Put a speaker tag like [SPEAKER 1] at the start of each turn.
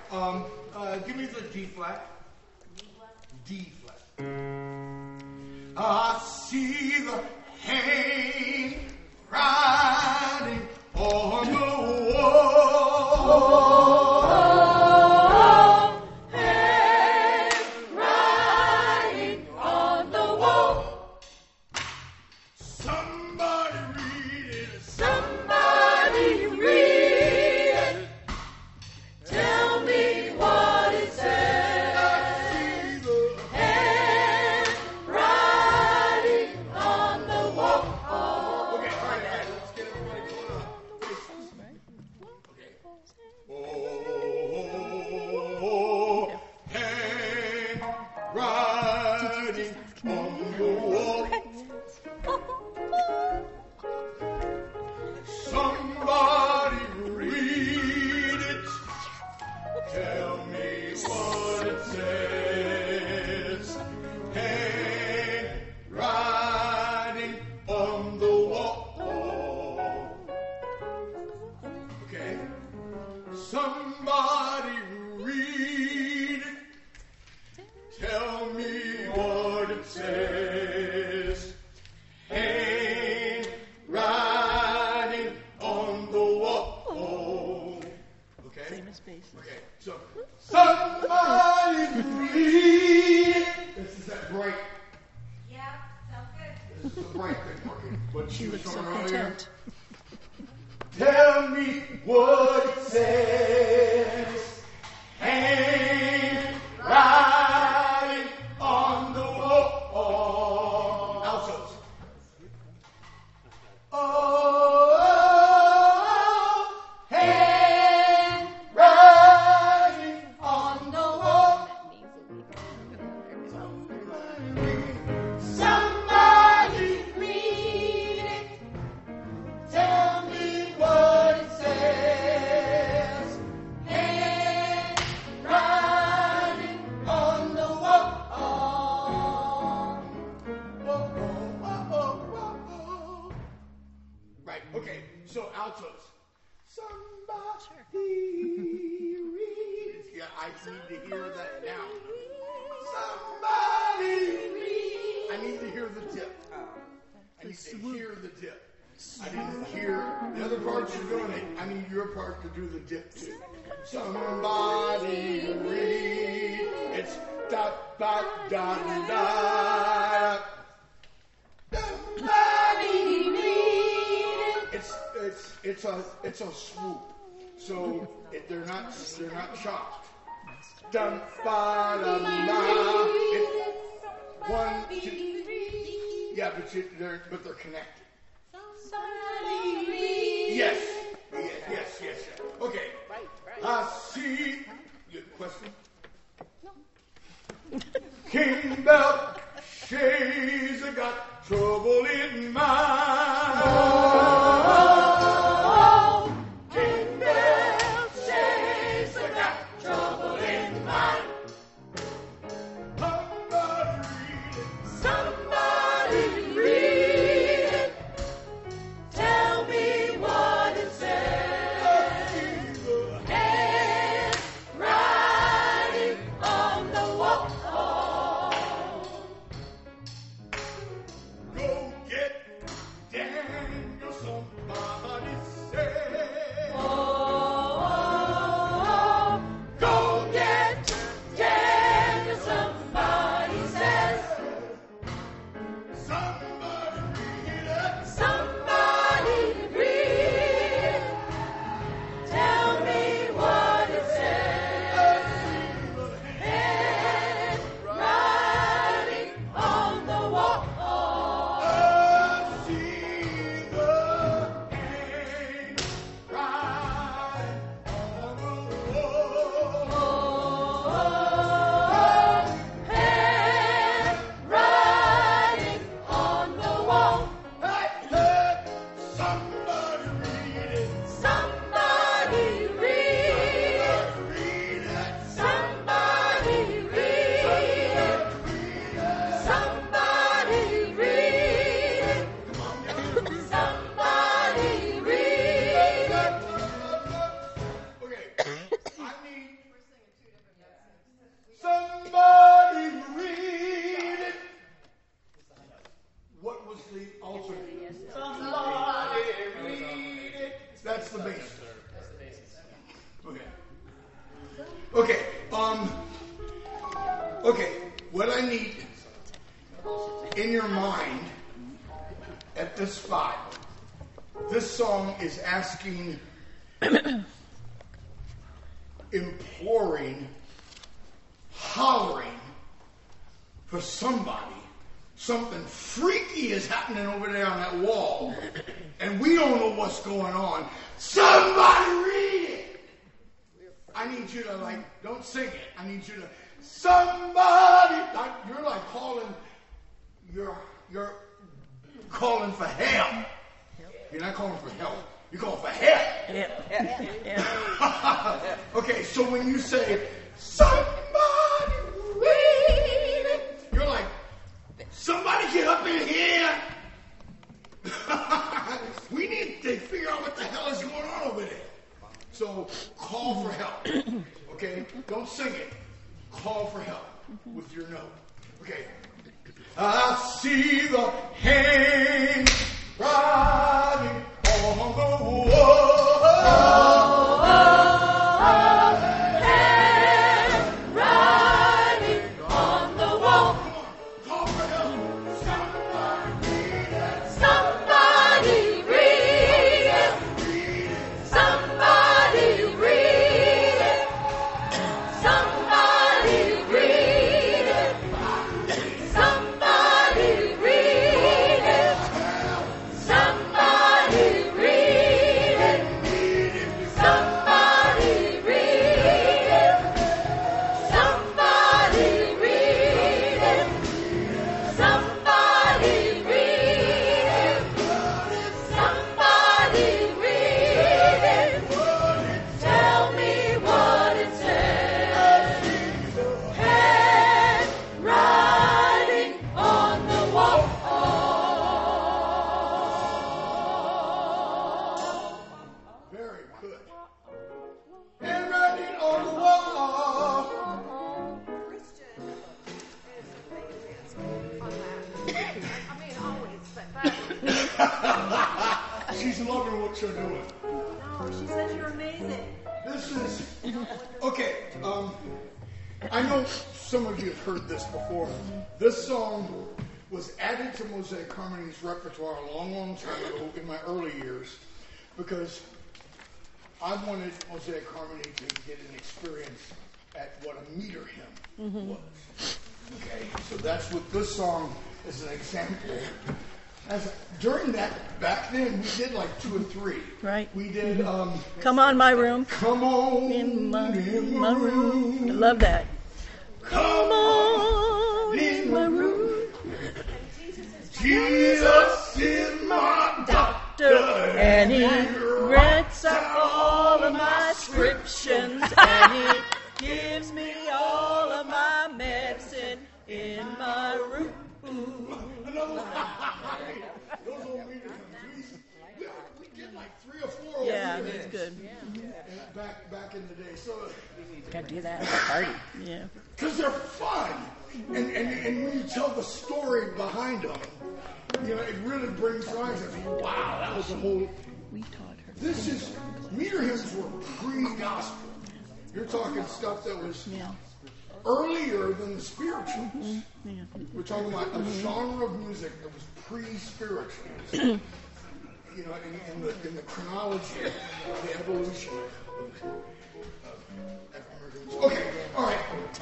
[SPEAKER 1] Give me the D flat. D flat. I see the handwriting on the wall. Somebody read it. Tell me what it says. Handwriting on the wall. Okay?
[SPEAKER 2] Famous basis.
[SPEAKER 1] Okay, so somebody read it. This is that break.
[SPEAKER 3] Yeah, sounds good.
[SPEAKER 1] This is the break thing working. What
[SPEAKER 2] She looks so
[SPEAKER 1] showing earlier.
[SPEAKER 2] content.
[SPEAKER 1] Tell me what it says. Handwriting on the wall. Altos. Oh, handwriting on the wall. Somebody read it. Tell me what it says. Handwriting on the wall. Whoa, whoa, whoa, whoa. Right, okay, so altos. Somebody read. Yeah, I need to hear that now. Somebody read. I need to hear the tip. I need to hear the dip. I didn't hear the other parts you're doing it. I need your part to do the dip too. Somebody read. It's da da da da. Somebody read. It's a swoop. So they're not chopped. Dum ba da da. One, two. Yeah, but they're connected.
[SPEAKER 3] Somebody read.
[SPEAKER 1] Yes. Okay. I see. Your question? No. King Bell Shays got trouble in mind. Oh, King Bell Shays got trouble in mind. Somebody read it. Tell me what it says. Handwriting on the wall. Go get Okay, okay, what I need in your mind at this spot, this song is asking, imploring, hollering for somebody. Something freaky is happening over there on that wall, and we don't know what's going on. Somebody read it! I need you to, don't sing it. I need you to, somebody, you're like calling, you're calling for help. You're not calling for help. You're calling for help. Yeah. Okay, so when you say, somebody read it, you're like, somebody get up in here. We need to figure out what the hell is going on over there. So call for help. Okay? Don't sing it. Call for help with your note. Okay. I see the hand riding on the wall. She's loving what you're doing.
[SPEAKER 3] No, she says you're amazing.
[SPEAKER 1] This is, okay, I know some of you have heard this before. This song was added to Mosaic Harmony's repertoire a long, long time ago in my early years because I wanted Mosaic Harmony to get an experience at what a meter hymn was. Okay, so that's what this song is an example. During that, back then, we did like 2 or 3.
[SPEAKER 2] Right.
[SPEAKER 1] We did,
[SPEAKER 2] Come on, my room.
[SPEAKER 1] Come on
[SPEAKER 2] In my room. I love that.
[SPEAKER 1] Come on in my room. Jesus is my doctor.
[SPEAKER 2] And he grants up all of my prescriptions. And he gives me all of my medicine in my room.
[SPEAKER 1] Those old meters, we did like 3 or 4 old
[SPEAKER 2] Yeah,
[SPEAKER 1] meters.
[SPEAKER 2] that's good.
[SPEAKER 1] Back in the day. So
[SPEAKER 2] Gotta do that at a party. Yeah.
[SPEAKER 1] because they're fun, and when you tell the story behind them, it really brings life. Wow, that was a whole.
[SPEAKER 2] We taught her.
[SPEAKER 1] This is meter hymns were pre-gospel. You're talking stuff that was earlier than the spirituals. We're talking about a genre of music that was pre-spirituals. In the chronology, the evolution of African Americans. Okay, all right.